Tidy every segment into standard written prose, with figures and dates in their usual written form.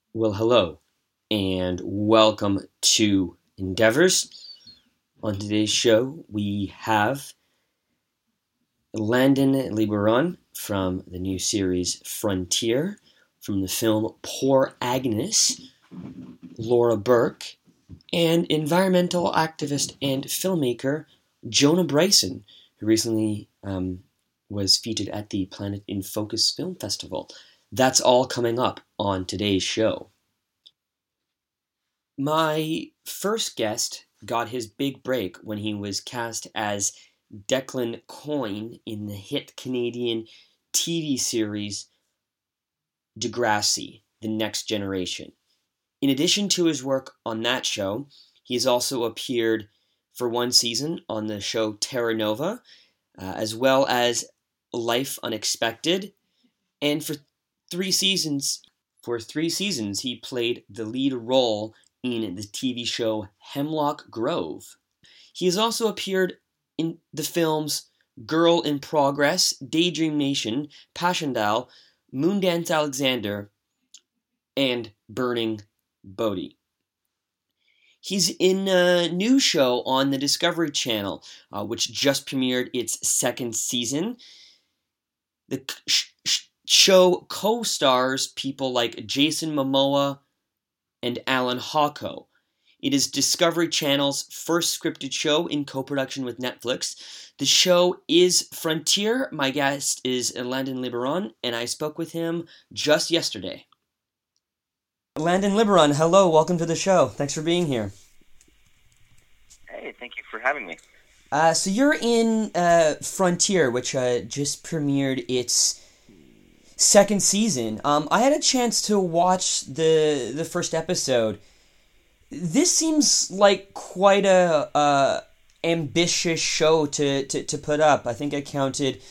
Well, hello, and welcome to Endeavors. On today's show, we have Landon Liboiron from the new series Frontier, from the film Poor Agnes, Laura Burke, and environmental activist and filmmaker Jonah Bryson, who recently was featured at the Planet in Focus Film Festival. That's all coming up on today's show. My first guest got his big break when he was cast as Declan Coyne in the hit Canadian TV series Degrassi, The Next Generation. In addition to his work on that show, he has also appeared for one season on the show Terra Nova, as well as Life Unexpected, and for 3 seasons, he played the lead role in the TV show Hemlock Grove. He has also appeared in the films Girl in Progress, Daydream Nation, Passchendaele, Moondance Alexander, and Burning Bodhi. He's in a new show on the Discovery Channel, which just premiered its second season. The show co-stars people like Jason Momoa and Alan Hawko. It is Discovery Channel's first scripted show in co-production with Netflix. The show is Frontier. My guest is Landon Liboiron, and I spoke with him just yesterday. Landon Liboiron, hello, welcome to the show. Thanks for being here. Hey, thank you for having me. So you're in Frontier, which just premiered its second season. I had a chance to watch the first episode. This seems like quite a ambitious show to put up. I think I counted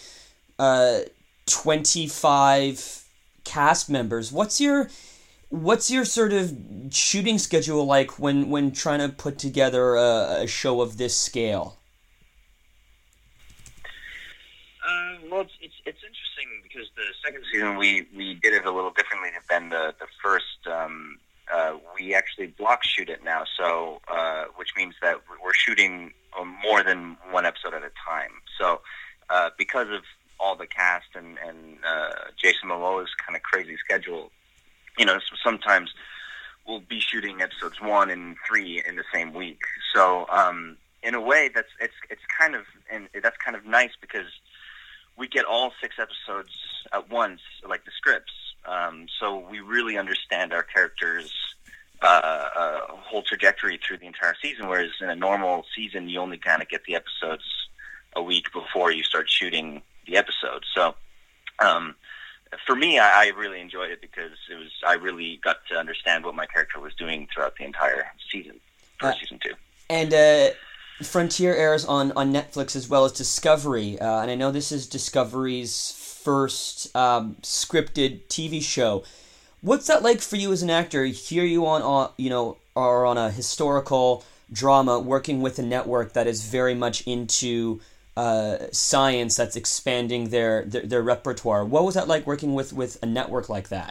25 cast members. What's your sort of shooting schedule like when trying to put together a show of this scale? Well, it's interesting because the second season we did it a little differently than the first. We actually block shoot it now, so which means that we're shooting more than one episode at a time. So because of all the cast and Jason Momoa's kind of crazy schedule, sometimes we'll be shooting episodes 1 and 3 in the same week. So in a way, that's kind of nice because we get all 6 episodes at once, like the scripts. So we really understand our characters' whole trajectory through the entire season, whereas in a normal season, you only kind of get the episodes a week before you start shooting the episode. So for me, I really enjoyed it because I really got to understand what my character was doing throughout the entire season, for season 2. And Frontier airs on Netflix as well as Discovery, and I know this is Discovery's first scripted TV show. What's that like for you as an actor? Here you are on a historical drama, working with a network that is very much into science, that's expanding their repertoire. What was that like working with a network like that?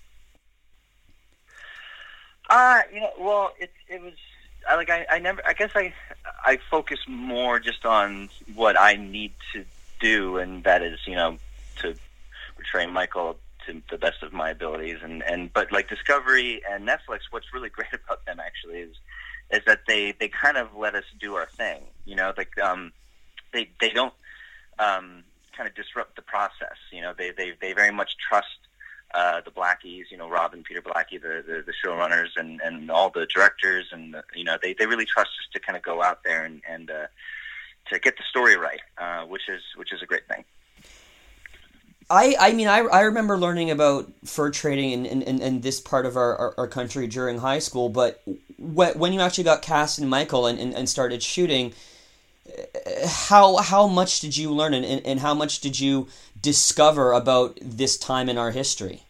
Well, it was. I guess I focus more just on what I need to do, and that is, to portray Michael to the best of my abilities. But like Discovery and Netflix, what's really great about them actually is that they kind of let us do our thing. They don't kind of disrupt the process. They very much trust the Blackies, Rob and Peter Blackie, the showrunners, and all the directors, and they really trust us to kind of go out there and to get the story right, which is a great thing. I remember learning about fur trading in this part of our country during high school, but when you actually got cast in Michael and started shooting, how much did you learn and how much did you discover about this time in our history?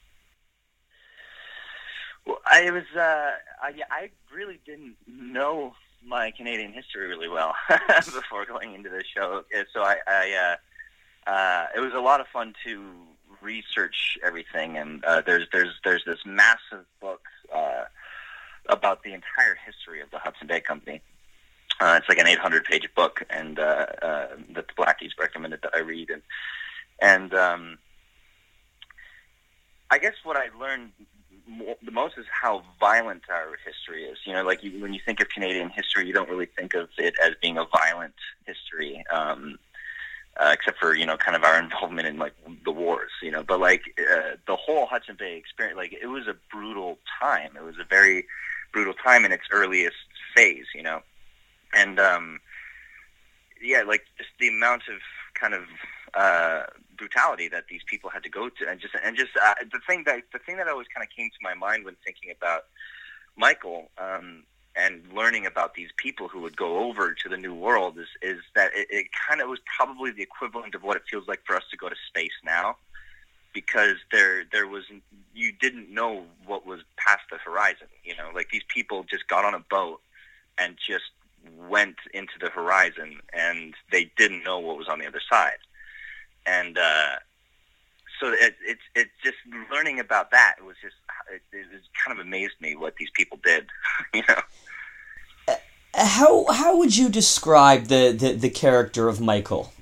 Well, I really didn't know my Canadian history really well before going into this show, so it was a lot of fun to research everything, and there's this massive book Bay Company. It's like an 800-page book, and that the Blackies recommended that I read. And I guess what I learned the most is how violent our history is. You know, like when you think of Canadian history, you don't really think of it as being a violent history, except for, you know, kind of our involvement in like the wars, you know. But like the whole Hudson Bay experience, like it was a brutal time. It was a very brutal time in its earliest phase, you know. And yeah, like just the amount of kind of brutality that these people had to go to, and just the thing that always kind of came to my mind when thinking about Michael and learning about these people who would go over to the New World is that it kind of was probably the equivalent of what it feels like for us to go to space now, because there was, you didn't know what was past the horizon. You know, like these people just got on a boat and just went into the horizon, and they didn't know what was on the other side. And so it just learning about that was just it kind of amazed me what these people did. You know, how would you describe the character of Michael?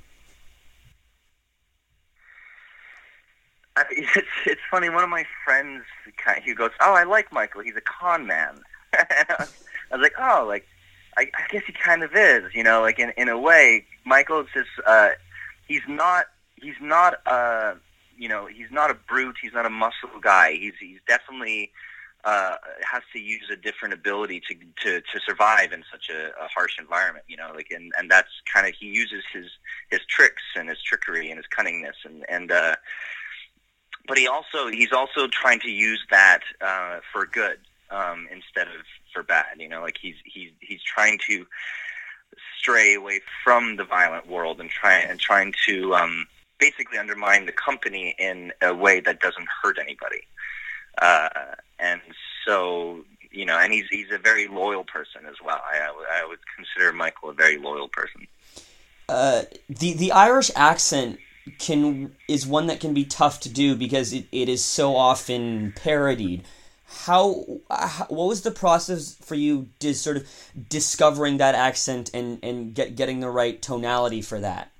It's funny. One of my friends, he goes, "Oh, I like Michael. He's a con man." I was like, "Oh, like I guess he kind of is." You know, like in a way, Michael is just he's not you know, he's not a brute. He's not a muscle guy. He's definitely has to use a different ability to survive in such a harsh environment. You know, like and that's kind of, he uses his tricks and his trickery and his cunningness and but he's also trying to use that for good instead of for bad. You know, like he's trying to stray away from the violent world and trying to basically undermine the company in a way that doesn't hurt anybody. And so, you know, and he's a very loyal person as well. I would consider Michael a very loyal person. The Irish accent is one that can be tough to do because it is so often parodied. What was the process for you sort of discovering that accent and getting the right tonality for that?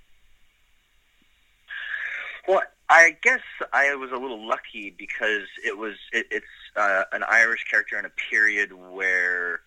Well, I guess I was a little lucky because it's an Irish character in a period where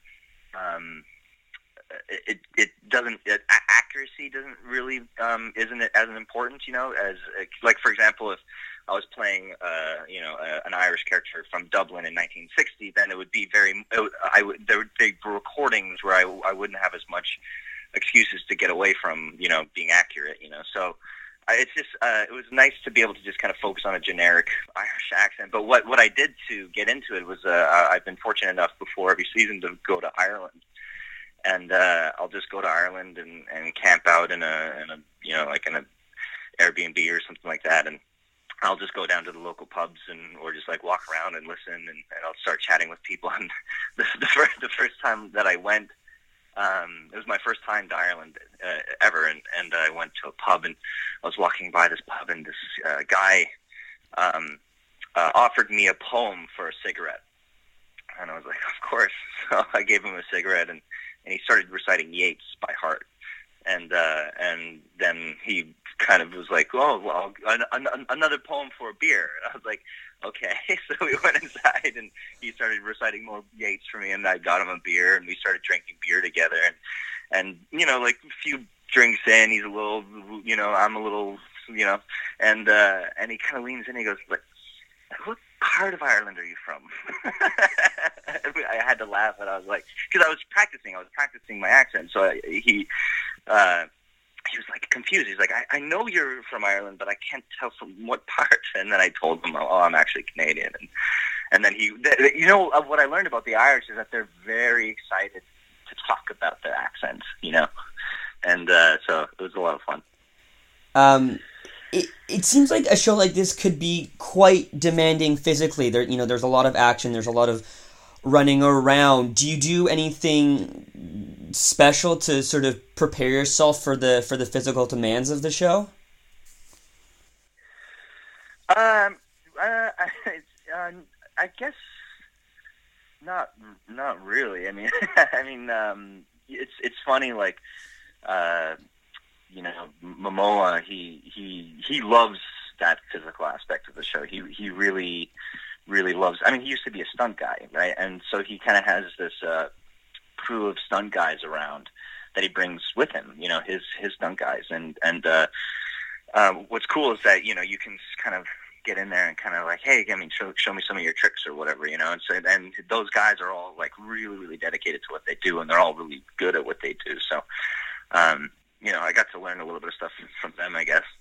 it doesn't, accuracy doesn't really isn't as important, you know, as like, for example, if I was playing you know, an Irish character from Dublin in 1960, then it would be there would be recordings where I wouldn't have as much excuses to get away from, you know, being accurate, you know. So it's just it was nice to be able to just kind of focus on a generic Irish accent. But what I did to get into it was I've been fortunate enough before every season to go to Ireland, and I'll just go to Ireland and camp out in a you know, like in a Airbnb or something like that, and I'll just go down to the local pubs or just like walk around and listen, and I'll start chatting with people. And the first time that I went, it was my first time to Ireland ever, and I went to a pub, and I was walking by this pub, and this guy offered me a poem for a cigarette, and I was like, of course. So I gave him a cigarette, and he started reciting Yeats by heart, and then he kind of was like, "Oh, well, another poem for a beer." And I was like, "Okay." So we went inside, and he started reciting more Yeats for me, and I got him a beer, and we started drinking beer together. And you know, like a few drinks in, he's a little, you know, I'm a little, you know, and he kind of leans in, and he goes, like, "What part of Ireland are you from?" I had to laugh, and I was like, because I was practicing my accent, so he was like confused. He's like, I know you're from Ireland, but I can't tell from what part. And then I told him, oh, I'm actually Canadian. And then you know, what I learned about the Irish is that they're very excited to talk about their accents, you know. And so it was a lot of fun. It seems like a show like this could be quite demanding physically. There, you know, there's a lot of action, there's a lot of running around. Do you do anything special to sort of prepare yourself for the physical demands of the show? I guess Not really. I mean, it's funny. Like, Momoa, he loves that physical aspect of the show. He really loves. I mean, he used to be a stunt guy, right? And so he kind of has this crew of stunt guys around that he brings with him. His stunt guys, and what's cool is that you can kind of get in there and kind of like, hey, I mean, show me some of your tricks or whatever, and so and those guys are all like really dedicated to what they do, and they're all really good at what they do. So, I got to learn a little bit of stuff from them, I guess.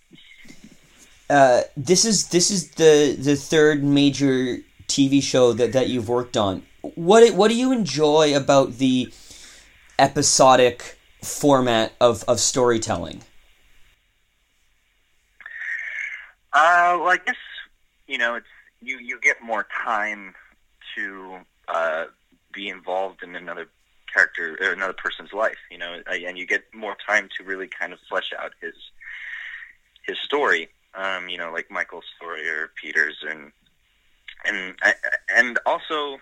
This is the third major TV show that you've worked on. What do you enjoy about the episodic format of storytelling? Well, I guess it's you get more time to be involved in another character or another person's life, and you get more time to really kind of flesh out his story. Like Michael's story or Peter's, and also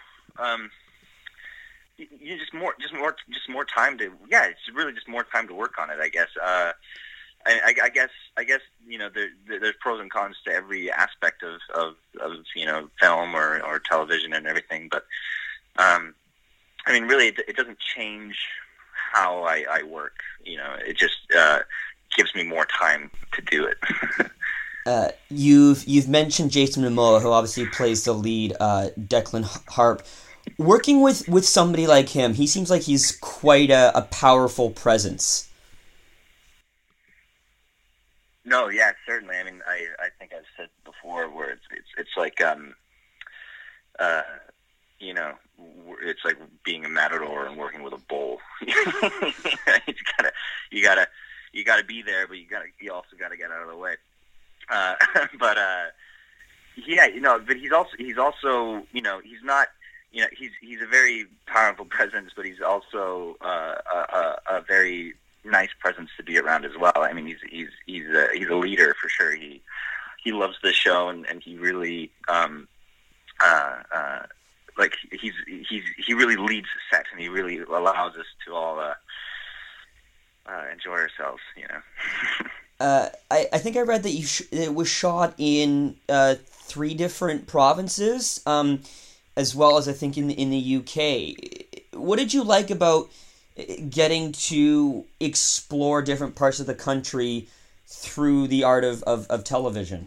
you just more time to it's really just more time to work on it, I guess. I guess there's pros and cons to every aspect of film or television and everything, but I mean, really, it doesn't change how I work. It just gives me more time to do it. You've mentioned Jason Momoa, who obviously plays the lead, Declan Harp. Working with somebody like him, he seems like he's quite a powerful presence. No, yeah, certainly. I mean, I think I've said before where it's like it's like being a matador and working with a bull. You gotta be there, but you also gotta get out of the way. But he's also he's not, he's a very powerful presence, but he's also a very nice presence to be around as well. I mean, he's a leader for sure. He loves the show, and he really he really leads the set, and he really allows us to all enjoy ourselves. I think I read that it was shot in 3 different provinces, as well as I think in the UK. What did you like about getting to explore different parts of the country through the art of television?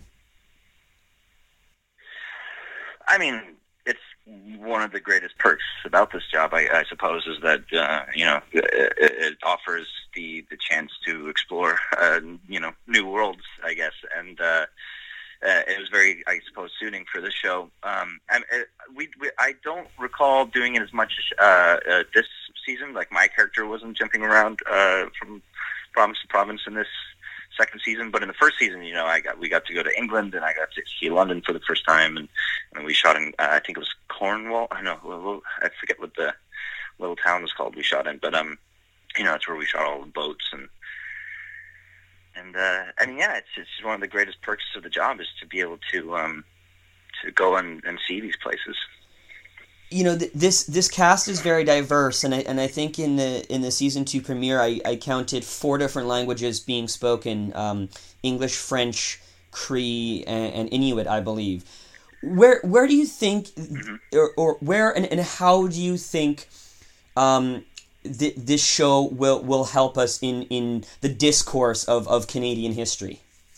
I mean, it's one of the greatest perks about this job, I suppose, is that it offers the chance to explore new worlds, I guess, and it was very, I suppose, suiting for this show. And I don't recall doing it as much this season. Like, my character wasn't jumping around from province to province in this second season, but in the first season, we got to go to England, and I got to see London for the first time, and we shot in I think it was Cornwall. I forget what the little town was called we shot in, but it's where we shot all the boats, and I mean, yeah, it's one of the greatest perks of the job is to be able to go and see these places. This cast is very diverse, and I think in the season 2 premiere, I counted 4 different languages being spoken: English, French, Cree, and Inuit, I believe. Where do you think, or where and how do you think this show will help us in the discourse of Canadian history?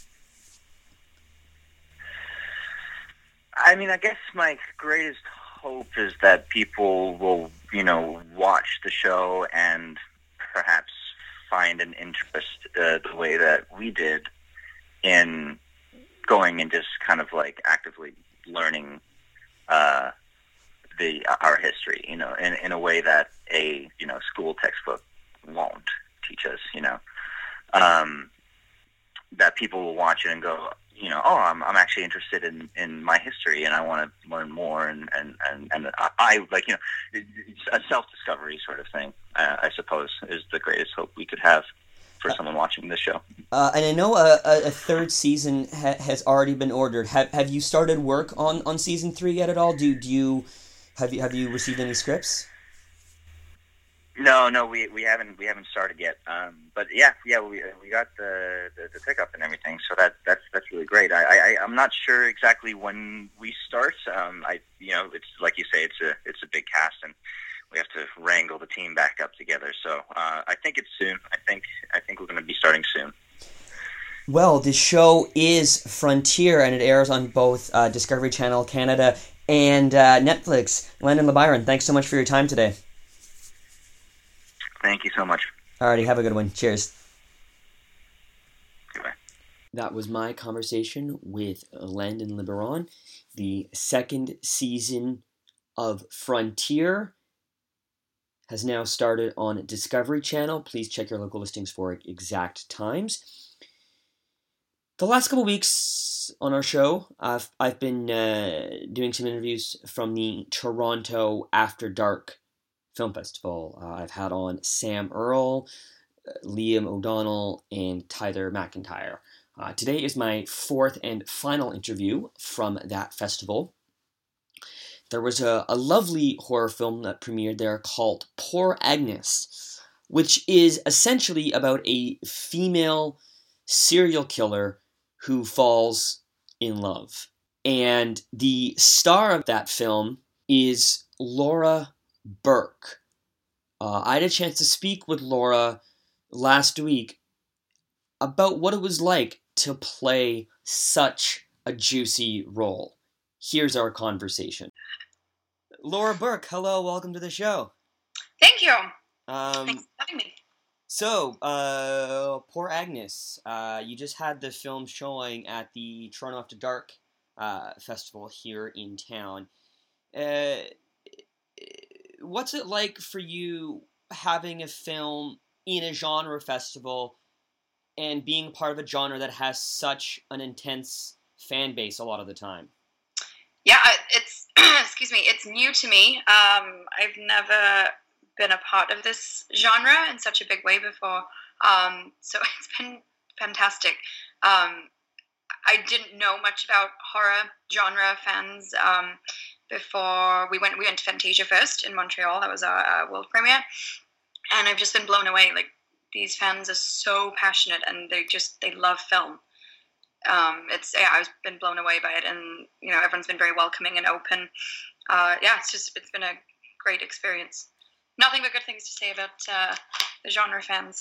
I mean, I guess my greatest hope is that people will, watch the show and perhaps find an interest the way that we did in going and just kind of like actively learning our history, in a way that a school textbook won't teach us. That people will watch it and go, I'm actually interested in my history, and I want to learn more, and I like, it's a self-discovery sort of thing, I suppose, is the greatest hope we could have for someone watching this show. And I know a third season has already been ordered. Have you started work on season 3 yet at all? Do you Have you received any scripts? No, we haven't started yet. But yeah, we got the pickup and everything, so that's really great. I'm not sure exactly when we start. It's like you say, it's a big cast, and we have to wrangle the team back up together. So I think it's soon. I think we're going to be starting soon. Well, the show is Frontier, and it airs on both Discovery Channel Canada and Netflix. Landon LeByron, thanks so much for your time today. Thank you so much. Alrighty, have a good one. Cheers. Goodbye. That was my conversation with Landon LeBaron. The second season of Frontier has now started on Discovery Channel. Please check your local listings for exact times. The last couple weeks on our show, I've been doing some interviews from the Toronto After Dark Film Festival. I've had on Sam Earle, Liam O'Donnell, and Tyler McIntyre. Today is my fourth and final interview from that festival. There was a lovely horror film that premiered there called Poor Agnes, which is essentially about a female serial killer who falls in love. And the star of that film is Laura Burke. I had a chance to speak with Laura last week about what it was like to play such a juicy role. Here's our conversation. Laura Burke, hello, welcome to the show. Thank you. Thanks for having me. So, Poor Agnes, you just had the film showing at the Toronto After Dark festival here in town. What's it like for you having a film in a genre festival and being part of a genre that has such an intense fan base a lot of the time? Yeah, it's it's new to me. I've never been a part of this genre in such a big way before. So it's been fantastic. I didn't know much about horror genre fans before we went to Fantasia first in Montreal. That was our world premiere, and I've just been blown away. Like, these fans are so passionate, and they love film. I've been blown away by it, and everyone's been very welcoming and open. It's been a great experience. Nothing but good things to say about the genre fans.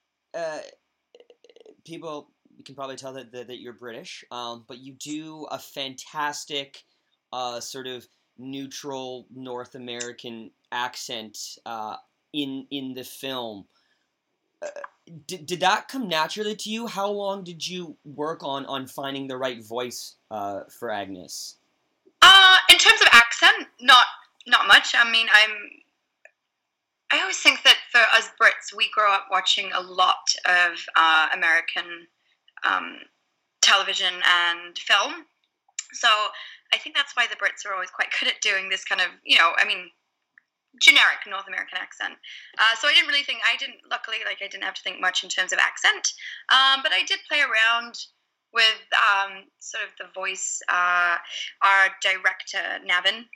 People can probably tell that you're British, but you do a fantastic sort of neutral North American accent in the film. Did that come naturally to you? How long did you work on finding the right voice for Agnes? In terms of accent, not much. I mean, I always think that for us Brits, we grow up watching a lot of American television and film. So I think that's why the Brits are always quite good at doing this kind of, generic North American accent. So I luckily, I didn't have to think much in terms of accent. But I did play around with sort of the voice. Our director, Navin,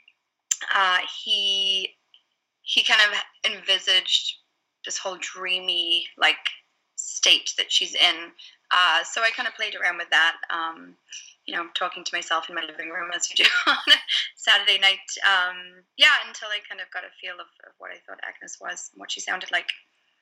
he kind of envisaged this whole dreamy, state that she's in. So I kind of played around with that, talking to myself in my living room as you do on a Saturday night. Until I kind of got a feel of what I thought Agnes was and what she sounded like.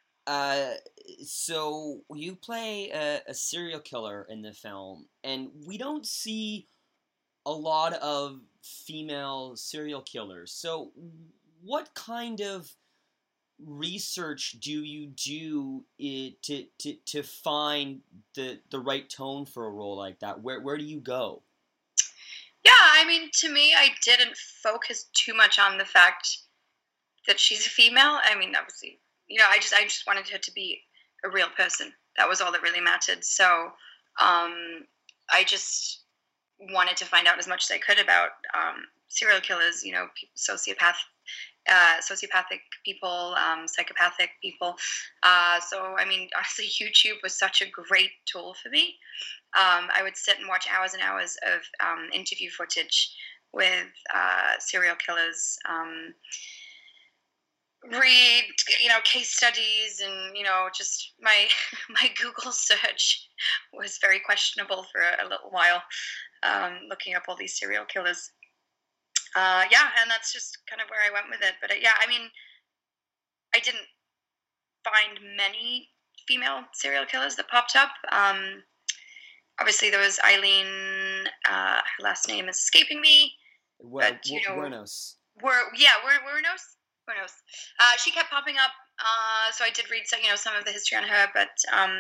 So you play a serial killer in the film, and we don't see a lot of female serial killers. So what kind of research do you do to find the right tone for a role like that? Where do you go? Yeah, I mean, to me, I didn't focus too much on the fact that she's a female. I mean, obviously, I just wanted her to be a real person. That was all that really mattered. So I just wanted to find out as much as I could about serial killers, sociopathic people, psychopathic people. So, I mean, honestly, YouTube was such a great tool for me. I would sit and watch hours and hours of interview footage with serial killers. Read, case studies, and just my my Google search was very questionable for a little while, looking up all these serial killers. And that's just kind of where I went with it. But I mean, I didn't find many female serial killers that popped up. Obviously, there was Eileen. Her last name is escaping me. Well, Wuornos. Wuornos. She kept popping up, so I did read some of the history on her. But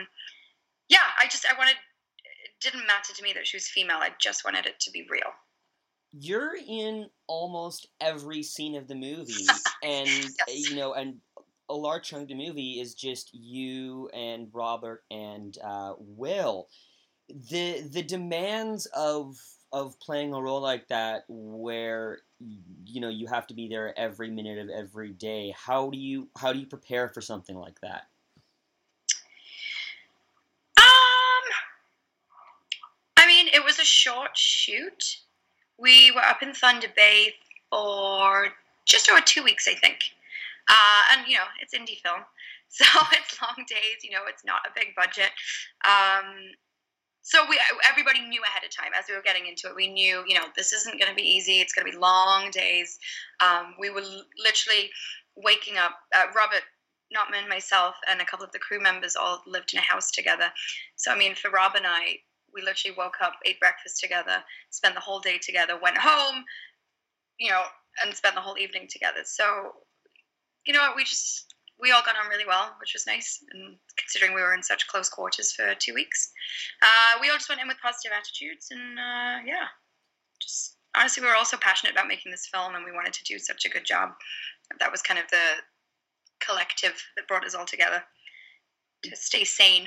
it didn't matter to me that she was female. I just wanted it to be real. You're in almost every scene of the movie, and Yes. and a large chunk of the movie is just you and Robert and Will. The demands of playing a role like that, where you have to be there every minute of every day. How do you prepare for something like that? I mean, it was a short shoot. We were up in Thunder Bay for just over 2 weeks, I think. And it's indie film, so it's long days. It's not a big budget. So everybody knew ahead of time as we were getting into it. We knew, this isn't going to be easy. It's going to be long days. We were literally waking up. Robert Notman, myself, and a couple of the crew members all lived in a house together. So, I mean, for Rob and I, we literally woke up, ate breakfast together, spent the whole day together, went home, and spent the whole evening together. So, we all got on really well, which was nice, and considering we were in such close quarters for 2 weeks. We all just went in with positive attitudes, and just honestly, we were also passionate about making this film, and we wanted to do such a good job. That was kind of the collective that brought us all together to stay sane.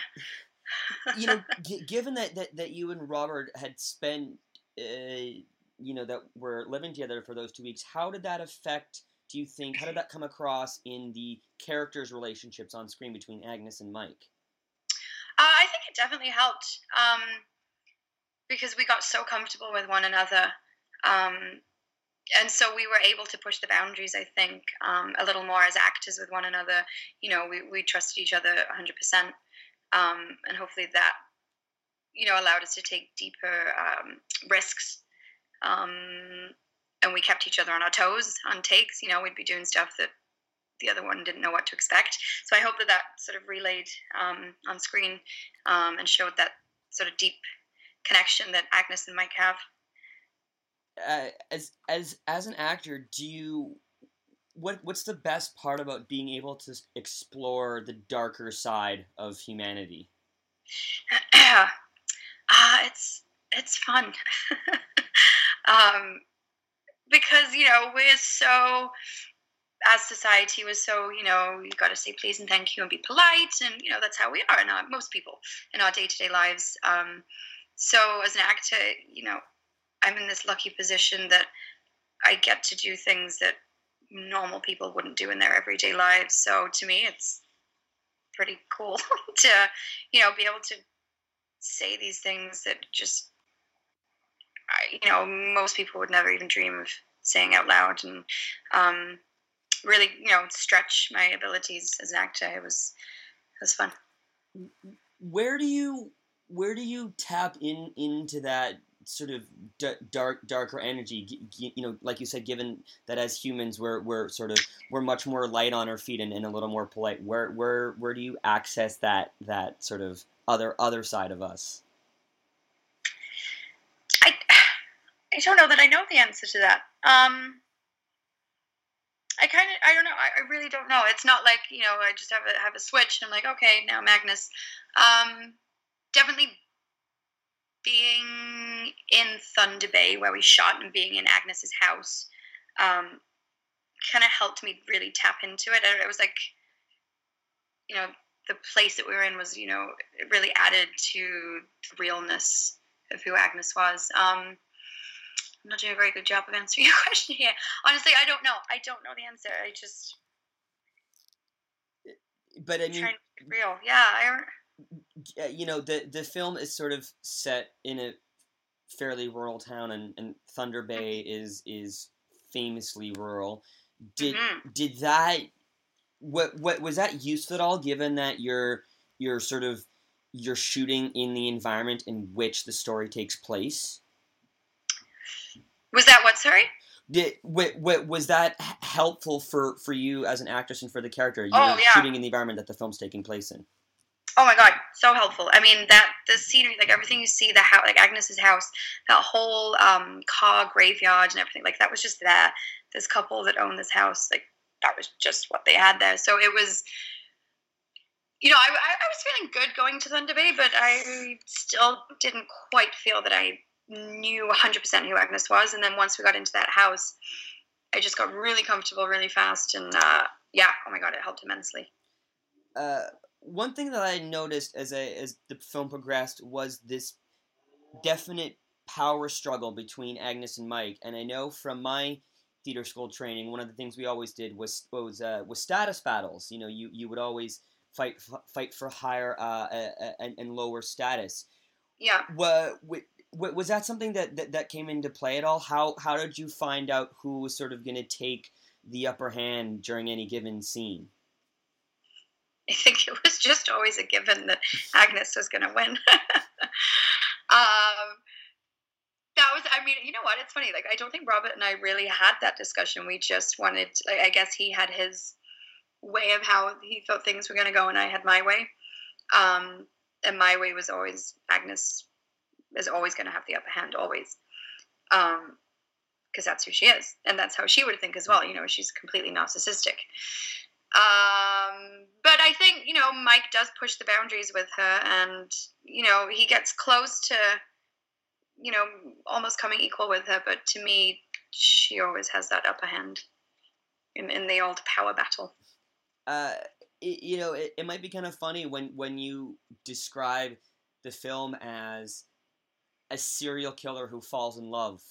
Given that you and Robert had spent, that were living together for those 2 weeks, how did that affect? Do you think, how did that come across in the characters' relationships on screen between Agnes and Mike? I think it definitely helped, because we got so comfortable with one another, and so we were able to push the boundaries, I think, a little more as actors with one another. We trusted each other 100%, and hopefully that, allowed us to take deeper risks. And we kept each other on our toes on takes. We'd be doing stuff that the other one didn't know what to expect. So I hope that sort of relayed on screen, and showed that sort of deep connection that Agnes and Mike have. As an actor, what's the best part about being able to explore the darker side of humanity? It's fun. Because, we're so, as society was so, you got to say please and thank you and be polite. And, that's how we are, most people in our day-to-day lives. So as an actor, I'm in this lucky position that I get to do things that normal people wouldn't do in their everyday lives. So to me, it's pretty cool to, be able to say these things that just, most people would never even dream of saying out loud, and really, stretch my abilities as an actor. It was fun. Where do you tap into that sort of darker energy? Like you said, given that as humans we're much more light on our feet and a little more polite. Where do you access that sort of other side of us? I don't know that I know the answer to that. I don't know. I really don't know. It's not like, I just have a switch and I'm like, okay, now Magnus. Definitely being in Thunder Bay where we shot and being in Agnes's house, kind of helped me really tap into it. It was like, the place that we were in was, it really added to the realness of who Agnes was. I'm not doing a very good job of answering your question here. Honestly, I don't know. I don't know the answer. I just... But I mean... trying to be real. Yeah, the film is sort of set in a fairly rural town, and Thunder Bay is famously rural. Did that what was that useful at all? Given that you're shooting in the environment in which the story takes place. Was that what? Sorry. Was that helpful for you as an actress and for the character? You're shooting in the environment that the film's taking place in. Oh my god, so helpful. I mean, the scenery, like everything you see, the house, like Agnes's house, that whole car graveyard and everything, like that was just there. This couple that owned this house, like that was just what they had there. So it was, I was feeling good going to Thunder Bay, but I still didn't quite feel that I knew 100% who Agnes was. And then once we got into that house, I just got really comfortable really fast. And oh my god, it helped immensely. One thing that I noticed as the film progressed was this definite power struggle between Agnes and Mike. And I know from my theater school training, one of the things we always did was status battles. You would always fight for higher and lower status. Yeah. Was that something that came into play at all? How did you find out who was sort of going to take the upper hand during any given scene? I think it was just always a given that Agnes was going to win. That was, I mean, you know what? It's funny. Like, I don't think Robert and I really had that discussion. We just wanted, like, I guess he had his way of how he thought things were going to go, and I had my way. And my way was always Agnes is always going to have the upper hand, always. Because that's who she is. And that's how she would think as well. She's completely narcissistic. But I think, Mike does push the boundaries with her, and, he gets close to, almost coming equal with her. But to me, she always has that upper hand in the old power battle. It might be kind of funny when you describe the film as a serial killer who falls in love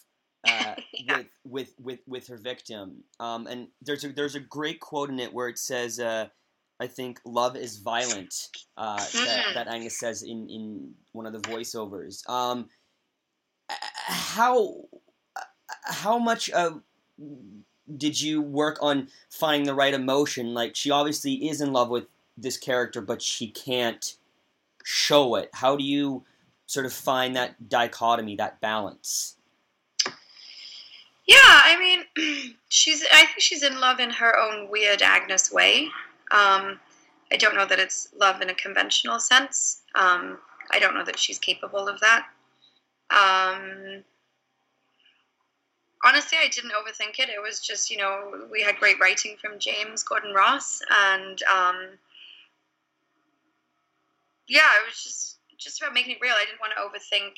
with her victim. And there's a great quote in it where it says, I think, "Love is violent," that Angus says in one of the voiceovers. How much did you work on finding the right emotion? Like, she obviously is in love with this character, but she can't show it. How do you sort of find that dichotomy, that balance? Yeah, I mean, I think she's in love in her own weird Agnes way. I don't know that it's love in a conventional sense. I don't know that she's capable of that. Honestly, I didn't overthink it. It was just, we had great writing from James Gordon Ross, and it was just about making it real. I didn't want to overthink,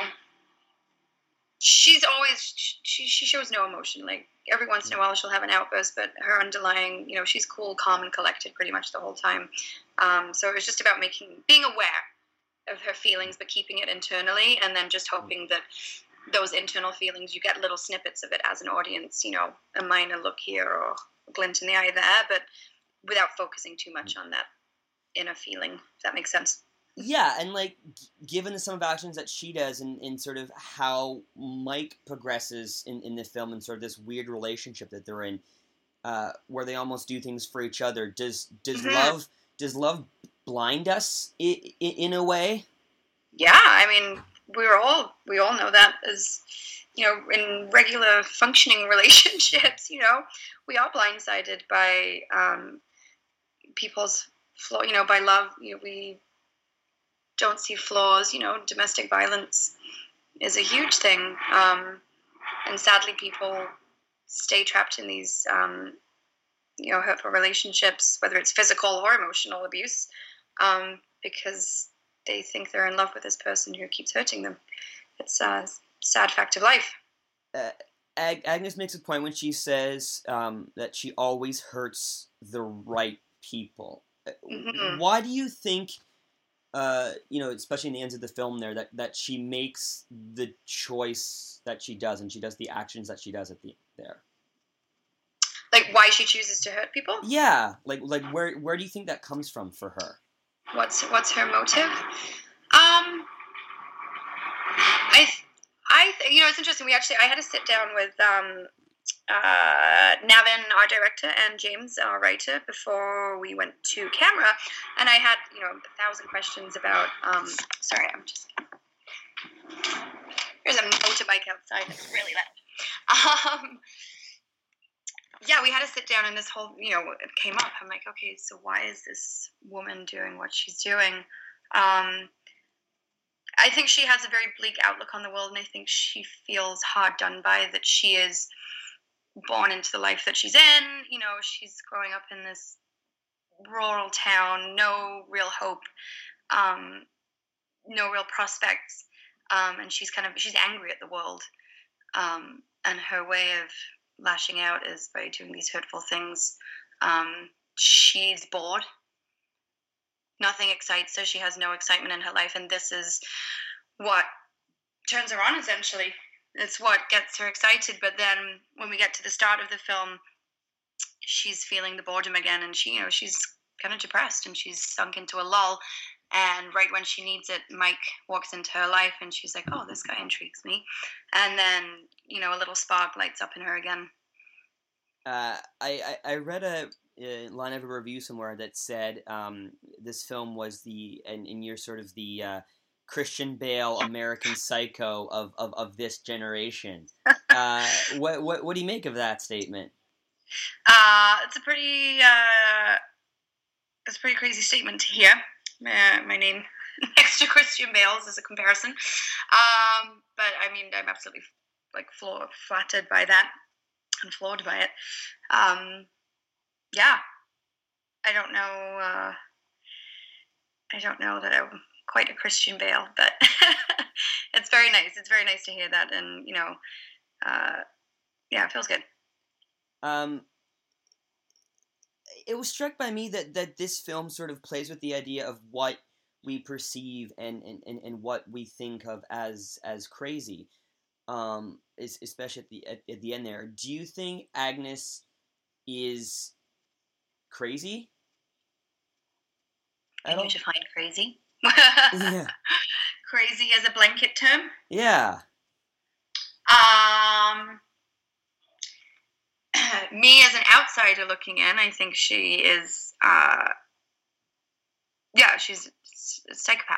she's always, she shows no emotion. Like, every once in a while she'll have an outburst, but her underlying, she's cool, calm, and collected pretty much the whole time. So it was just about being aware of her feelings, but keeping it internally, and then just hoping that those internal feelings, you get little snippets of it as an audience, a minor look here or a glint in the eye there, but without focusing too much on that inner feeling, if that makes sense. Yeah, and like, given the sum of actions that she does and sort of how Mike progresses in the film and sort of this weird relationship that they're in, where they almost do things for each other, does love blind us in a way? Yeah, I mean, we all know that as, in regular functioning relationships, we are blindsided by people's flaw, by love. We don't see flaws. Domestic violence is a huge thing, and sadly, people stay trapped in these hurtful relationships, whether it's physical or emotional abuse, because they think they're in love with this person who keeps hurting them. It's a sad fact of life. Agnes makes a point when she says that she always hurts the right people. Mm-hmm. Why do you think, especially in the ends of the film there, that she makes the choice that she does, and she does the actions that she does there? Like, why she chooses to hurt people? Yeah, like where do you think that comes from for her? It's interesting. I had to sit down with Navin, our director, and James, our writer, before we went to camera, and I had 1,000 questions about. Sorry, there's a motorbike outside. It's really loud. We had to sit down, and this whole it came up. I'm like, okay, so why is this woman doing what she's doing? I think she has a very bleak outlook on the world, and I think she feels hard done by that she is born into the life that she's in. She's growing up in this rural town, no real hope, no real prospects, and she's angry at the world, and her way of lashing out is by doing these hurtful things. She's bored. Nothing excites her. She has no excitement in her life, and this is what turns her on, essentially. It's what gets her excited, but then when we get to the start of the film, she's feeling the boredom again, and she's kind of depressed, and she's sunk into a lull, and right when she needs it, Mike walks into her life, and she's like, oh, this guy intrigues me, and then, a little spark lights up in her again. I read a line of a review somewhere that said this film was and you're sort of the Christian Bale American Psycho of this generation. What do you make of that statement? It's a pretty crazy statement to hear. My name next to Christian Bale's as a comparison, but I mean, I'm absolutely flattered by that and floored by it. I don't know. I don't know that I'm quite a Christian Bale, but it's very nice. It's very nice to hear that, and it feels good. It was struck by me that this film sort of plays with the idea of what we perceive and what we think of as crazy. Especially at the end there. Do you think Agnes is crazy? Can you define crazy? Yeah. Crazy as a blanket term? Yeah. Me as an outsider looking in, I think she is, she's a psychopath.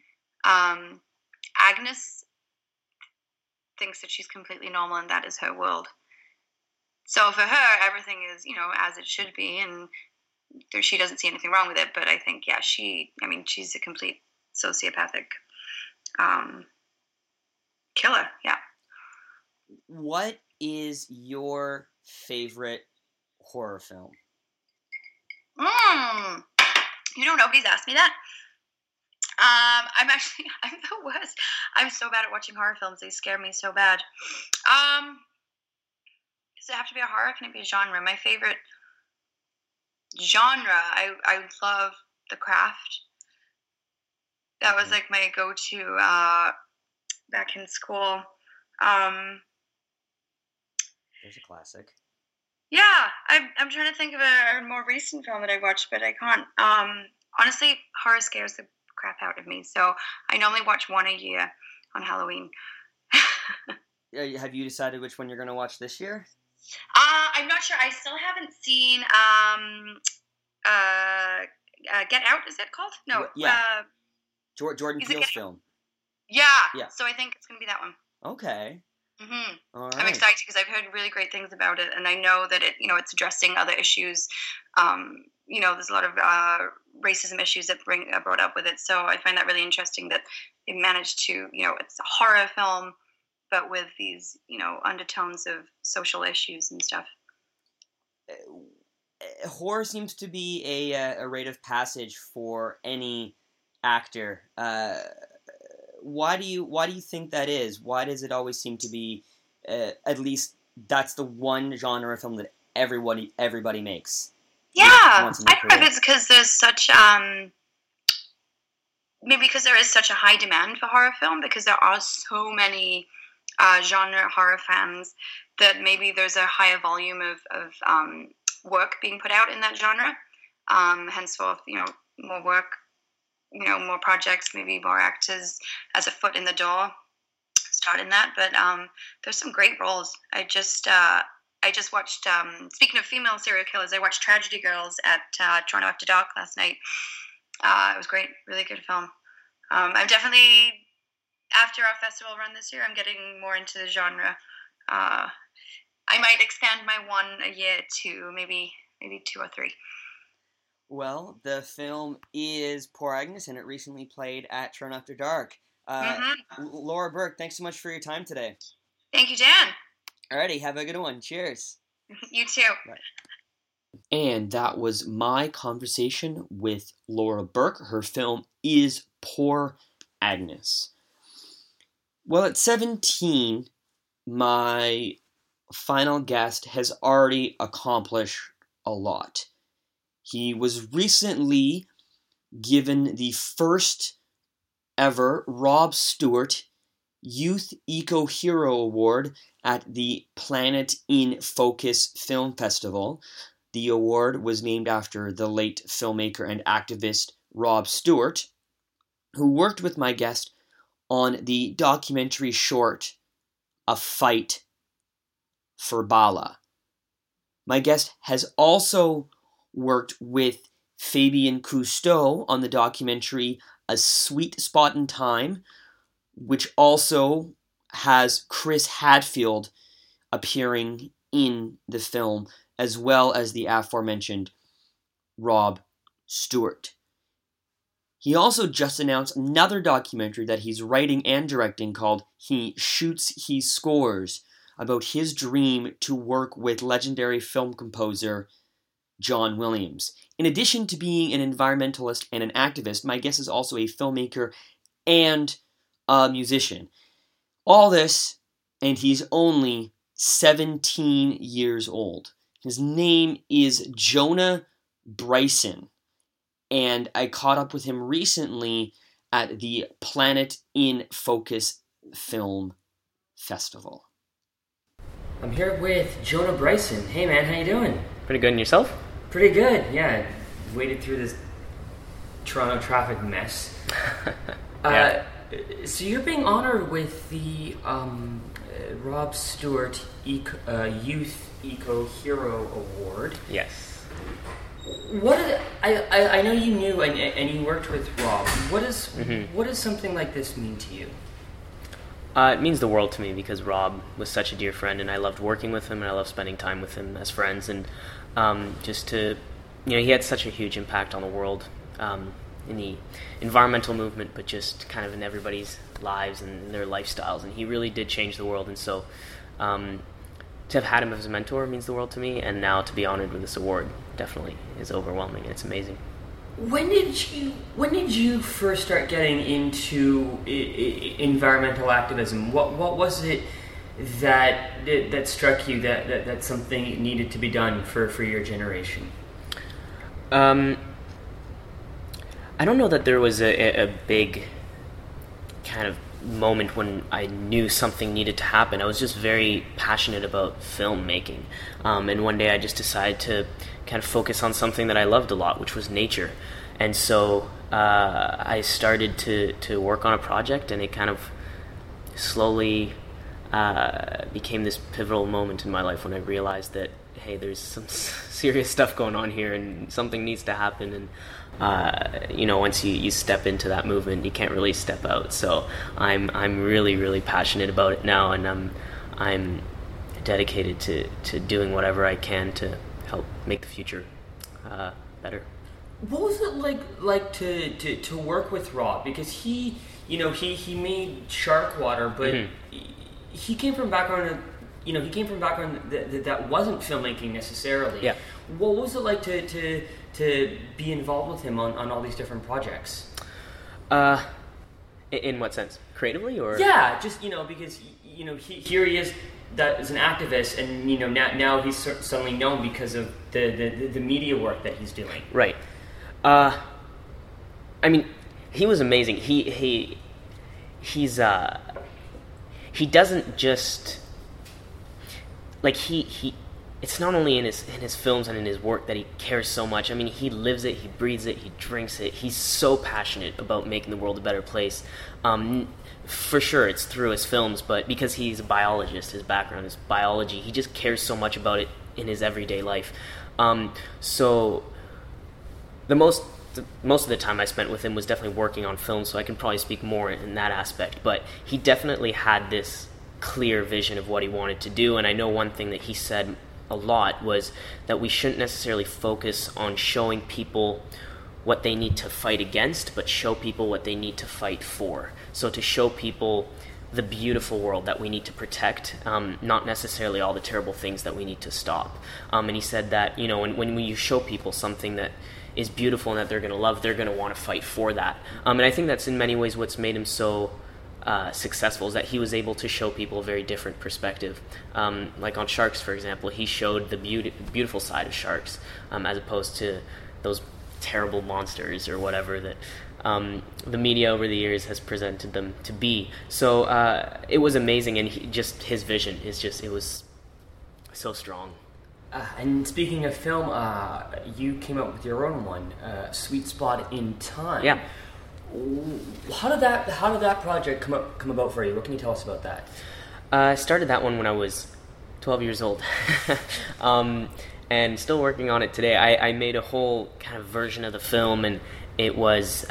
Agnes thinks that she's completely normal and that is her world. So for her, everything is, as it should be, and she doesn't see anything wrong with it. But I think, she's a complete sociopathic killer. Yeah. What is your favorite horror film? Nobody's asked me that. I'm the worst. I'm so bad at watching horror films. They scare me so bad. Does it have to be a horror? Can it be a genre? My favorite genre, I love The Craft. That was like my go-to back in school. There's a classic. Yeah, I'm trying to think of a more recent film that I watched, but I can't. Honestly, horror scares the crap out of me, so I normally watch one a year on Halloween. Have you decided which one you're going to watch this year? I'm not sure. I still haven't seen Get Out, is it called? No. Yeah. Jordan Peele's film. Yeah. So I think it's going to be that one. Okay. Mm-hmm. All right. I'm excited because I've heard really great things about it, and I know that it's addressing other issues. There's a lot of racism issues that are brought up with it, so I find that really interesting that it managed to, it's a horror film, but with these, undertones of social issues and stuff. Horror seems to be a rite of passage for any actor. Why do you think that is? Why does it always seem to be, at least that's the one genre of film that everybody makes? Yeah, I don't know if it's because there's such maybe because there is such a high demand for horror film, because there are so many genre horror fans that maybe there's a higher volume of work being put out in that genre. Henceforth, more work, more projects, maybe more actors as a foot in the door. start in that. But there's some great roles. I just watched. Speaking of female serial killers, I watched Tragedy Girls at Toronto After Dark last night. It was great, really good film. I'm definitely, after our festival run this year, I'm getting more into the genre. I might expand my one a year to maybe 2 or 3. Well, the film is Poor Agnes, and it recently played at Toronto After Dark. Laura Burke, thanks so much for your time today. Thank you, Dan. Alrighty, have a good one. Cheers. You too. Bye. And that was my conversation with Laura Burke. Her film is Poor Agnes. Well, at 17, my final guest has already accomplished a lot. He was recently given the first ever Rob Stewart Youth Eco Hero Award at the Planet in Focus Film Festival. The award was named after the late filmmaker and activist Rob Stewart, who worked with my guest on the documentary short A Fight for Bala. My guest has also worked with Fabien Cousteau on the documentary A Sweet Spot in Time, which also has Chris Hadfield appearing in the film, as well as the aforementioned Rob Stewart. He also just announced another documentary that he's writing and directing called He Shoots, He Scores, about his dream to work with legendary film composer John Williams. In addition to being an environmentalist and an activist, my guest is also a filmmaker and a musician. All this, and he's only 17 years old. His name is Jonah Bryson, and I caught up with him recently at the Planet in Focus Film Festival. I'm here with Jonah Bryson. Hey man, how you doing? Pretty good, and yourself? Pretty good, yeah. Waited through this Toronto traffic mess. Yeah. So you're being honored with the Rob Stewart Youth Eco Hero Award. Yes. I know you knew and you worked with Rob. What does something like this mean to you? It means the world to me because Rob was such a dear friend, and I loved working with him, and I loved spending time with him as friends, and he had such a huge impact on the world in the environmental movement, but just kind of in everybody's lives and their lifestyles, and he really did change the world, and so to have had him as a mentor means the world to me, and now to be honored with this award definitely is overwhelming, and it's amazing. When did you first start getting into environmental activism? What was it that struck you that something needed to be done for your generation? I don't know that there was a big kind of moment when I knew something needed to happen. I was just very passionate about filmmaking, and one day I just decided to kind of focus on something that I loved a lot, which was nature. And so I started to work on a project, and it kind of slowly became this pivotal moment in my life when I realized that, hey, there's some serious stuff going on here, and something needs to happen. And once you step into that movement, you can't really step out. So I'm really, really passionate about it now, and I'm dedicated to doing whatever I can to help make the future better. What was it like to work with Rob? Because he made Sharkwater, but he came from a background that wasn't filmmaking necessarily. Yeah. What was it like to be involved with him on all these different projects? In what sense? Creatively, or? Yeah, just because here he is, that is an activist, and now he's suddenly known because of the media work that he's doing. Right. He was amazing. He doesn't just he it's not only in his films and in his work that he cares so much. I mean, he lives it, he breathes it, he drinks it. He's so passionate about making the world a better place. For sure, it's through his films, but because he's a biologist, his background is biology, he just cares so much about it in his everyday life. So most of the time I spent with him was definitely working on film, so I can probably speak more in that aspect. But he definitely had this clear vision of what he wanted to do, and I know one thing that he said a lot was that we shouldn't necessarily focus on showing people what they need to fight against, but show people what they need to fight for. So to show people the beautiful world that we need to protect, not necessarily all the terrible things that we need to stop. And he said that, you know, when you show people something that is beautiful and that they're going to love, they're going to want to fight for that. And I think that's in many ways what's made him so successful, is that he was able to show people a very different perspective. Like on sharks, for example, he showed the beautiful side of sharks, as opposed to those terrible monsters or whatever that the media over the years has presented them to be. So it was amazing, and his vision it was so strong. And speaking of film, you came up with your own one, Sweet Spot in Time. Yeah. How did that project come about for you? What can you tell us about that? I started that one when I was 12 years old, and still working on it today. I made a whole kind of version of the film, and it was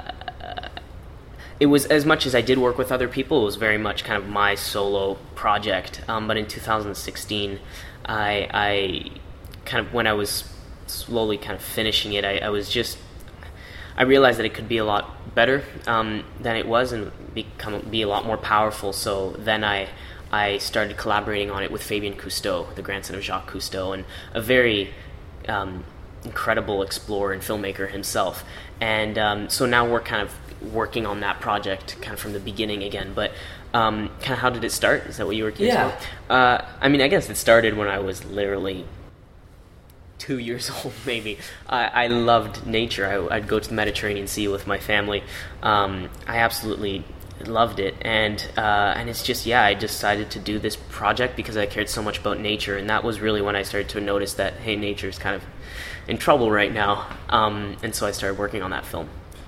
as much as I did work with other people, it was very much kind of my solo project. But in 2016, I kind of, when I was slowly kind of finishing it, I realized that it could be a lot better than it was, and be a lot more powerful. So then I started collaborating on it with Fabien Cousteau, the grandson of Jacques Cousteau, and a very incredible explorer and filmmaker himself. And so now we're kind of working on that project kind of from the beginning again. But kind of how did it start? Is that what you were curious about? I mean, I guess it started when I was literally 2 years old, maybe. I loved nature. I'd go to the Mediterranean Sea with my family. I absolutely loved it, and it's just, I decided to do this project because I cared so much about nature, and that was really when I started to notice that, hey, nature's kind of in trouble right now, and so I started working on that film.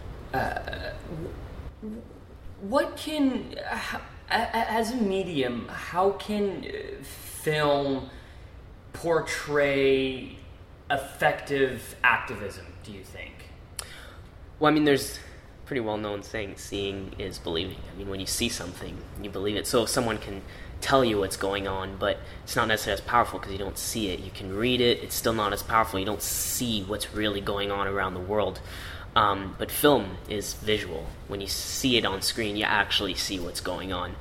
What can, as a medium, how can film portray effective activism, do you think? Well, I mean, there's a pretty well-known saying, seeing is believing. I mean, when you see something, you believe it. So if someone can tell you what's going on, but it's not necessarily as powerful because you don't see it. You can read it, it's still not as powerful. You don't see what's really going on around the world. But film is visual. When you see it on screen, you actually see what's going on.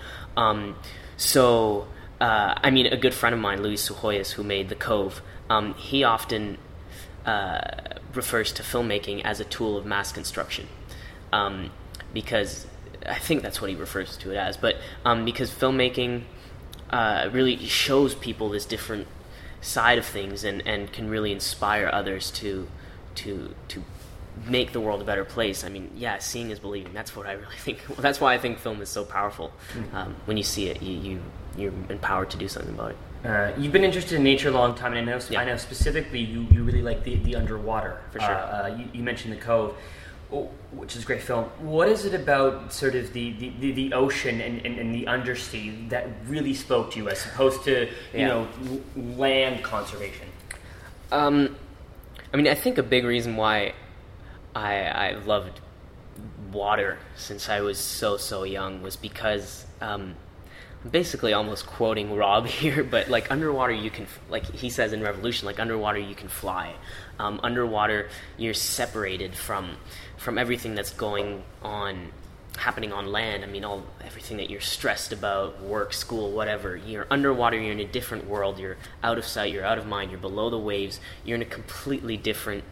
I mean, a good friend of mine, Luis Sujoyas, who made The Cove, he often refers to filmmaking as a tool of mass construction, because I think that's what he refers to it as. But because filmmaking really shows people this different side of things, and can really inspire others to make the world a better place. I mean, seeing is believing. That's what I really think. That's why I think film is so powerful. When you see it, you're empowered to do something about it. You've been interested in nature a long time, and I know specifically you really like the underwater. For sure. You mentioned The Cove, which is a great film. What is it about sort of the ocean and the undersea that really spoke to you, as opposed to land conservation? I mean, I think a big reason why I loved water since I was so young was because I'm basically almost quoting Rob here, but like underwater you can, like he says in Revolution, like underwater you can fly. Underwater you're separated from everything that's happening on land. I mean, everything that you're stressed about, work, school, whatever. You're underwater, you're in a different world, you're out of sight, you're out of mind, you're below the waves, you're in a completely different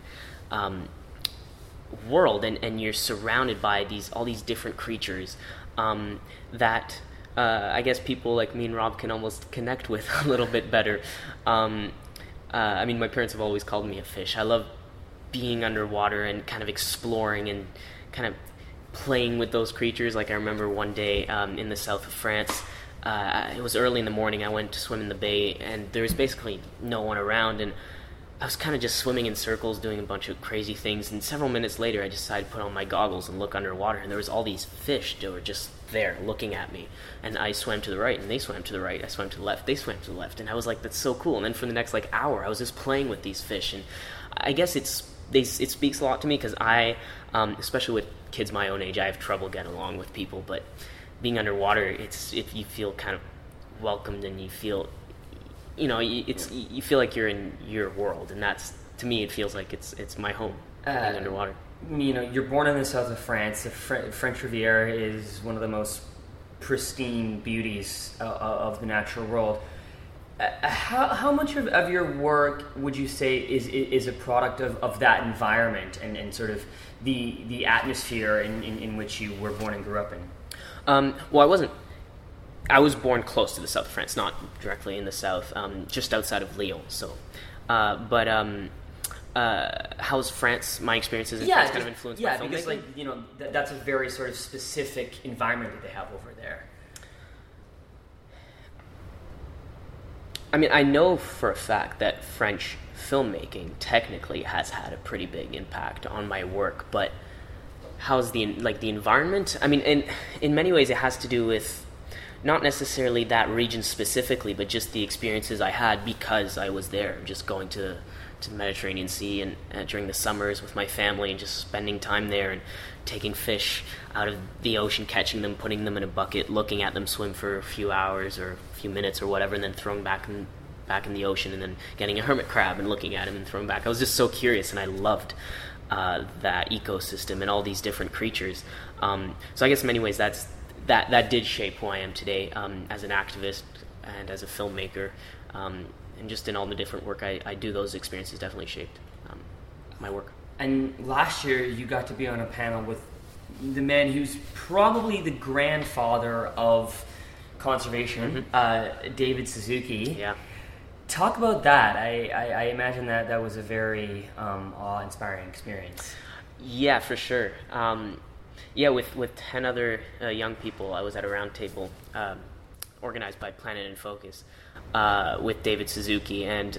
world, and you're surrounded by all these different creatures that I guess people like me and Rob can almost connect with a little bit better. I mean, my parents have always called me a fish. I love being underwater and kind of exploring and kind of playing with those creatures. Like I remember one day in the south of France, it was early in the morning. I went to swim in the bay, and there was basically no one around, and I was kind of just swimming in circles, doing a bunch of crazy things, and several minutes later I decided to put on my goggles and look underwater, and there was all these fish that were just there looking at me, and I swam to the right, and they swam to the right, I swam to the left, they swam to the left, and I was like, that's so cool. And then for the next hour I was just playing with these fish, and I guess it speaks a lot to me, because I, especially with kids my own age, I have trouble getting along with people, but being underwater, if you feel kind of welcomed, and you feel, you feel like you're in your world, and that's, to me, it feels like it's my home, being underwater. You're born in the south of France. The French Riviera is one of the most pristine beauties of the natural world. How much of your work would you say is a product of that environment and sort of the atmosphere in which you were born and grew up in? Well, I was born close to the south of France, not directly in the south, just outside of Lyon. So, how's France? My experiences in France kind of influenced my filmmaking? Because that's a very sort of specific environment that they have over there. I mean, I know for a fact that French filmmaking technically has had a pretty big impact on my work, but how's the environment? I mean, in many ways, it has to do with not necessarily that region specifically, but just the experiences I had because I was there, just going to the Mediterranean Sea and during the summers with my family and just spending time there and taking fish out of the ocean, catching them, putting them in a bucket, looking at them swim for a few hours or a few minutes or whatever, and then throwing back in the ocean, and then getting a hermit crab and looking at him and throwing back. I was just so curious, and I loved that ecosystem and all these different creatures. So I guess in many ways that did shape who I am today, as an activist and as a filmmaker, and just in all the different work I do. Those experiences definitely shaped my work. And last year you got to be on a panel with the man who's probably the grandfather of conservation, David Suzuki. Yeah. Talk about that. I imagine that was a very awe-inspiring experience. Yeah, for sure. With 10 other young people, I was at a round table organized by Planet in Focus with David Suzuki, and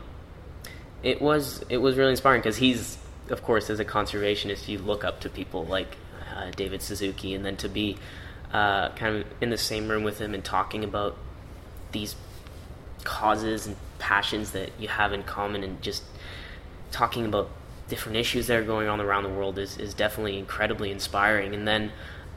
it was really inspiring because he's, of course, as a conservationist, you look up to people like David Suzuki, and then to be kind of in the same room with him and talking about these causes and passions that you have in common, and just talking about different issues that are going on around the world is definitely incredibly inspiring. And then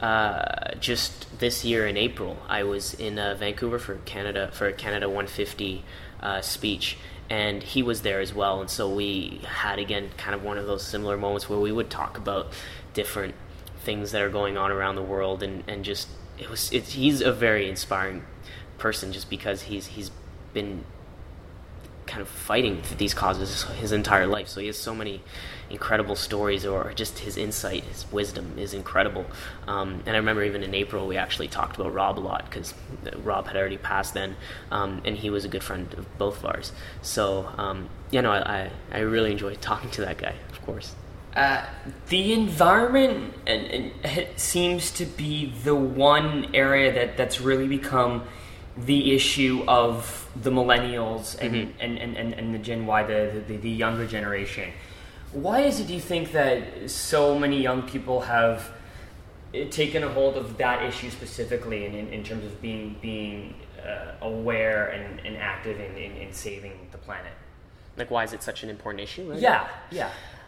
just this year in April, I was in Vancouver for a Canada 150 speech, and he was there as well. And so we had, again, kind of one of those similar moments where we would talk about different things that are going on around the world, and just he's a very inspiring person, just because he's been kind of fighting for these causes his entire life. So he has so many incredible stories, or just his insight, his wisdom is incredible. And I remember even in April we actually talked about Rob a lot, because Rob had already passed then, and he was a good friend of both of ours. So I really enjoyed talking to that guy, of course. The environment and it seems to be the one area that's really become the issue of the millennials and the Gen Y, the younger generation. Why is it, do you think, that so many young people have taken a hold of that issue specifically in terms of being aware and active in saving the planet? Like, why is it such an important issue? Right? Yeah.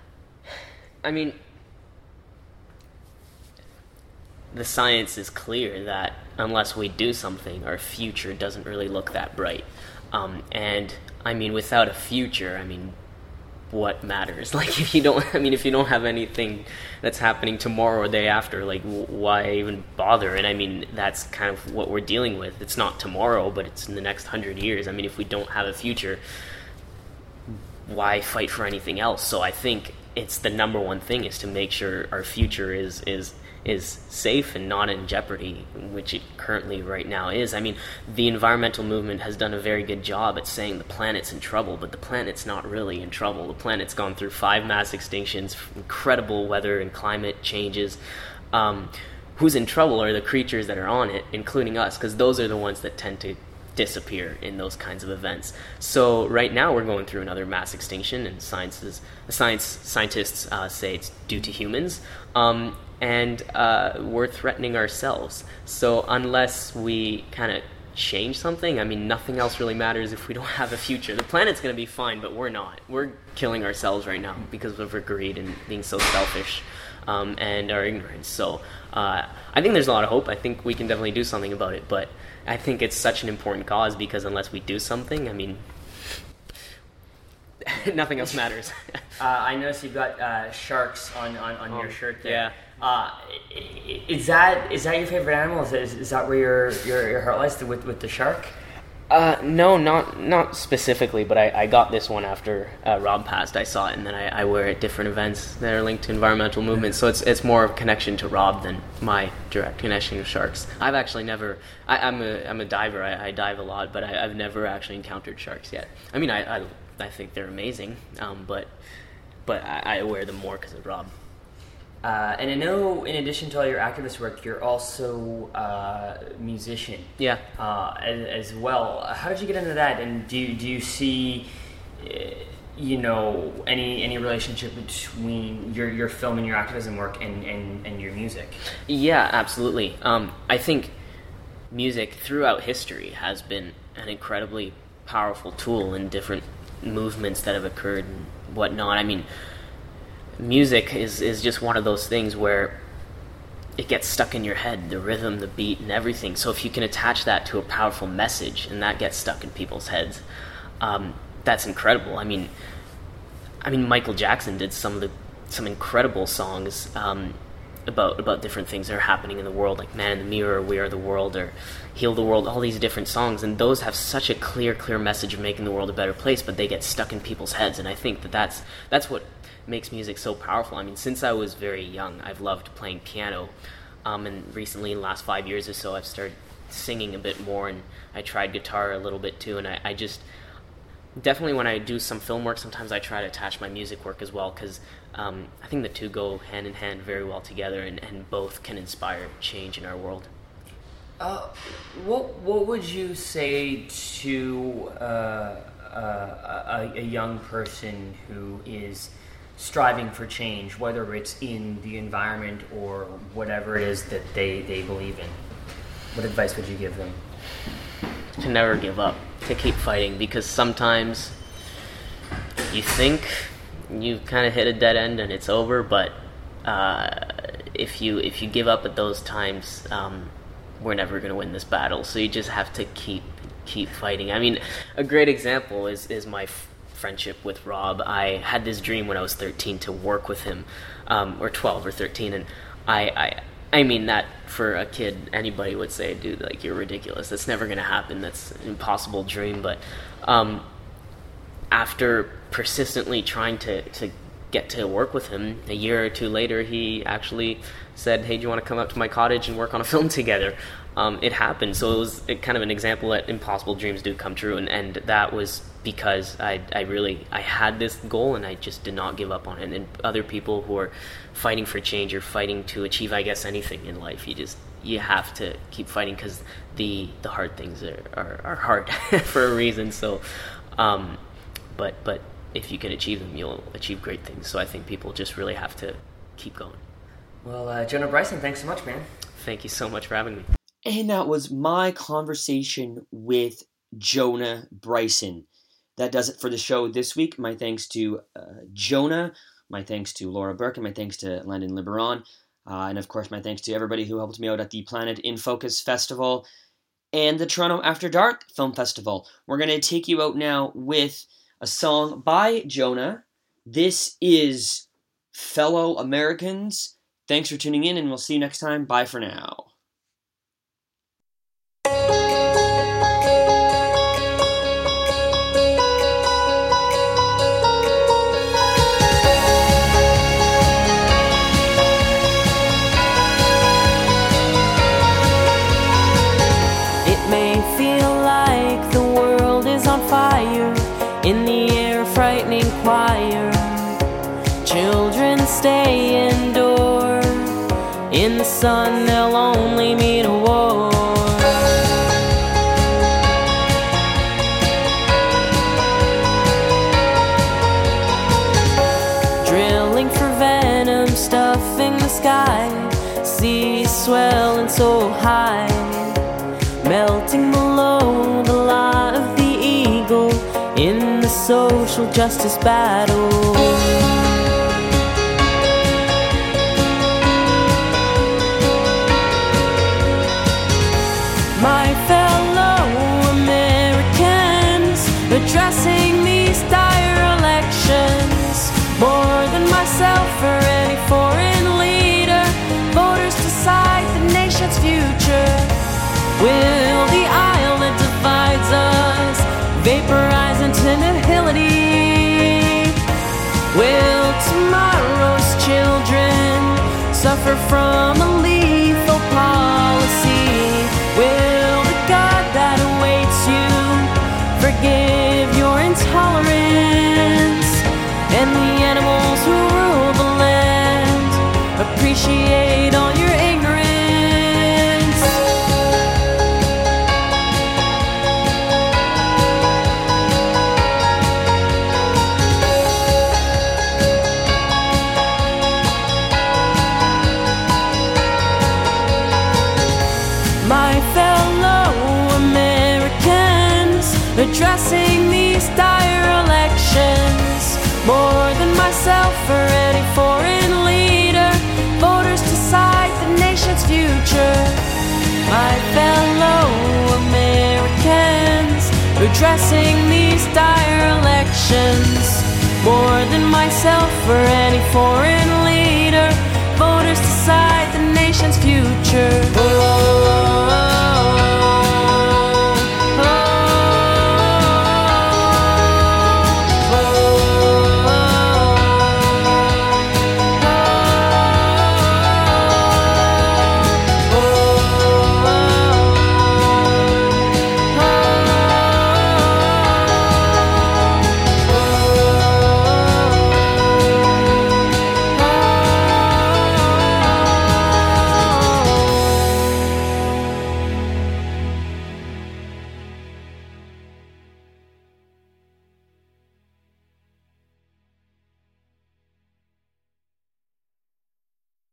I mean, the science is clear that unless we do something, our future doesn't really look that bright. And I mean, without a future, I mean, what matters? Like, if you don't have anything that's happening tomorrow or the day after, like, why even bother? And I mean, that's kind of what we're dealing with. It's not tomorrow, but it's in the next 100 years. I mean, if we don't have a future, why fight for anything else? So I think it's the number one thing is to make sure our future is safe and not in jeopardy, which it currently right now is. I mean, the environmental movement has done a very good job at saying the planet's in trouble, but the planet's not really in trouble. The planet's gone through 5 mass extinctions, incredible weather and climate changes. who's in trouble are the creatures that are on it, including us, because those are the ones that tend to disappear in those kinds of events. So right now we're going through another mass extinction, and scientists say it's due to humans, and we're threatening ourselves. So unless we kind of change something, I mean, nothing else really matters if we don't have a future. The planet's going to be fine, but we're not. We're killing ourselves right now because of our greed and being so selfish, and our ignorance. So I think there's a lot of hope. I think we can definitely do something about it, but I think it's such an important cause, because unless we do something, I mean, nothing else matters. I noticed you've got sharks on your shirt there. Yeah. Is that your favorite animal? Is that where your heart lies, with the shark? No, not specifically, but I got this one after Rob passed. I saw it, and then I wear it at different events that are linked to environmental movements. So it's more of a connection to Rob than my direct connection to sharks. I've actually never. I'm a diver. I dive a lot, but I've never actually encountered sharks yet. I mean, I think they're amazing, but I wear them more because of Rob. And I know, in addition to all your activist work, you're also a musician. Yeah. As well. How did you get into that? And do you see, any relationship between your film and your activism work and your music? Yeah, absolutely. I think music throughout history has been an incredibly powerful tool in different movements that have occurred and whatnot. I mean, music is just one of those things where it gets stuck in your head, the rhythm, the beat, and everything. So if you can attach that to a powerful message and that gets stuck in people's heads, that's incredible. I mean, Michael Jackson did some incredible songs about different things that are happening in the world, like Man in the Mirror, We Are the World, or Heal the World, all these different songs, and those have such a clear message of making the world a better place, but they get stuck in people's heads, and I think that's what makes music so powerful. I mean, since I was very young, I've loved playing piano, and recently, in the last 5 years or so, I've started singing a bit more, and I tried guitar a little bit too, and I just, definitely when I do some film work, sometimes I try to attach my music work as well, because I think the two go hand in hand very well together, and both can inspire change in our world. What would you say to a young person who is striving for change, whether it's in the environment or whatever it is that they believe in? What advice would you give them? To never give up, to keep fighting, because sometimes you think you've kind of hit a dead end and it's over, but if you give up at those times, we're never going to win this battle. So you just have to keep fighting. I mean, a great example is my friendship with Rob. I had this dream when I was 13 to work with him, or 12 or 13, and I mean that for a kid, anybody would say, dude, like, you're ridiculous. That's never going to happen. That's an impossible dream. But after persistently trying to get to work with him, a year or two later, he actually said, hey, do you want to come up to my cottage and work on a film together? It happened. So it was kind of an example that impossible dreams do come true. And that was because I had this goal and I just did not give up on it. And other people who are fighting for change or fighting to achieve, I guess, anything in life, you have to keep fighting, because the hard things are hard for a reason. So, but if you can achieve them, you'll achieve great things. So I think people just really have to keep going. Well, Jonah Bryson, thanks so much, man. Thank you so much for having me. And that was my conversation with Jonah Bryson. That does it for the show this week. My thanks to Jonah, my thanks to Laura Burke, and my thanks to Landon Liberon. And of course, my thanks to everybody who helped me out at the Planet in Focus Festival and the Toronto After Dark Film Festival. We're going to take you out now with a song by Jonah. This is Fellow Americans. Thanks for tuning in, and we'll see you next time. Bye for now. It may feel like the world is on fire, in the air, frightening choir. Children stay indoors In the sun they'll only meet a war. Drilling for venom, stuffing the sky, seas swelling so high, melting below the lot of the eagle in the social justice battle. My fellow Americans, addressing these dire elections, more than myself or any foreign leader, voters decide the nation's future. Will the aisle that divides us vaporize into nihility? Will tomorrow's children suffer from a lethal policy? Will the God that awaits you forgive your intolerance? And the animals who rule the land appreciate all your ignorance? My fellow Americans, addressing these dire elections, more than myself or any foreign leader, voters decide the nation's future. My fellow Americans, addressing these dire elections, more than myself or any foreign leader, voters decide the nation's future.